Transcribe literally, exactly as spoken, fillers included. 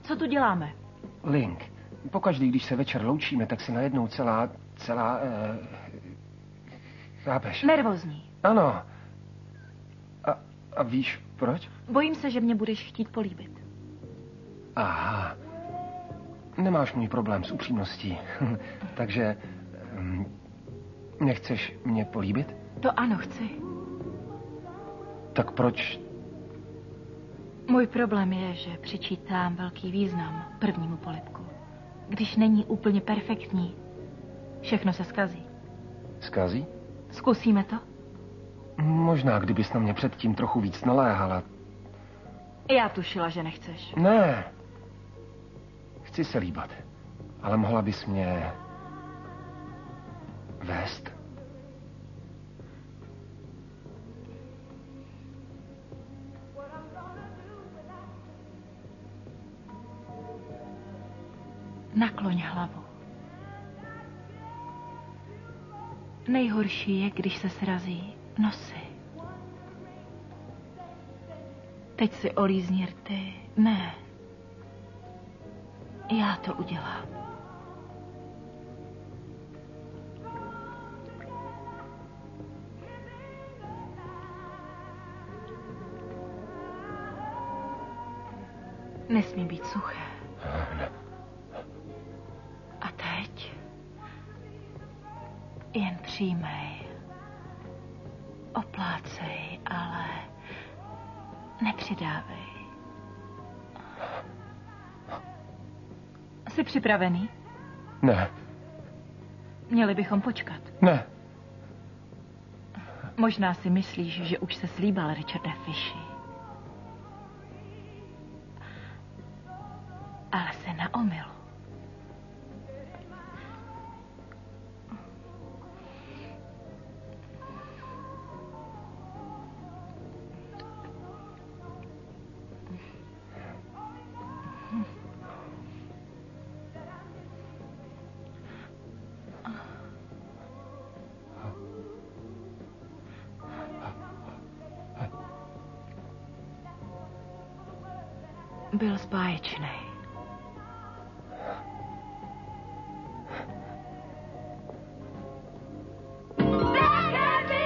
Co tu děláme? Link, pokaždý, když se večer loučíme, tak si najednou celá, celá, eh, chápeš? Nervózní. Ano. A, a víš proč? Bojím se, že mě budeš chtít políbit. Aha. Nemáš můj problém s upřímností. Takže um, nechceš mě políbit? To ano, chci. Tak proč? Můj problém je, že přičítám velký význam prvnímu polibku. Když není úplně perfektní, všechno se zkazí. Zkazí? Zkusíme to? Možná, kdybys na mě předtím trochu víc naléhala. Já tušila, že nechceš. Ne. Chci se líbat. Ale mohla bys mě vést? Nakloň hlavu. Nejhorší je, když se srazí nosy. Teď si olízni rty. Ne. Já to udělám. Nesmí být suché. Ne. A teď jen přijímej. Oplácej, ale nepřidávej. Jsi připravený? Ne. Měli bychom počkat. Ne. Možná si myslíš, že už se slíbal Richarda Fishy. Ale se na omylu. Byl zbáječný.